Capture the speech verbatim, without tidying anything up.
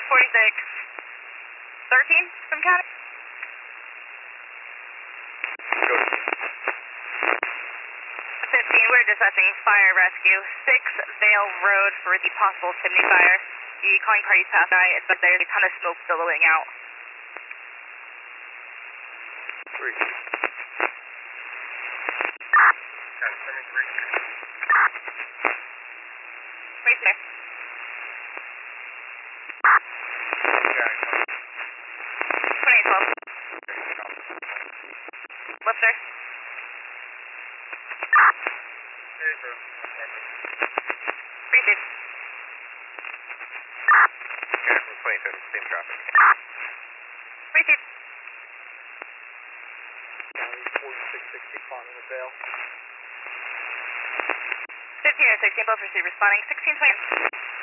forty-six thirteen from County. fifteen, we're dispatching fire rescue. six Vale Road for the possible chimney fire. The calling parties pass by, but there's a ton of smoke billowing out. Three. Right there. twenty-eight twelve. What's there? Appreciate it. Yeah, from twenty-fifth, same traffic. Appreciate it. forty-six sixty calling the Vale. fifteen oh six, both received responding. sixteen twenty.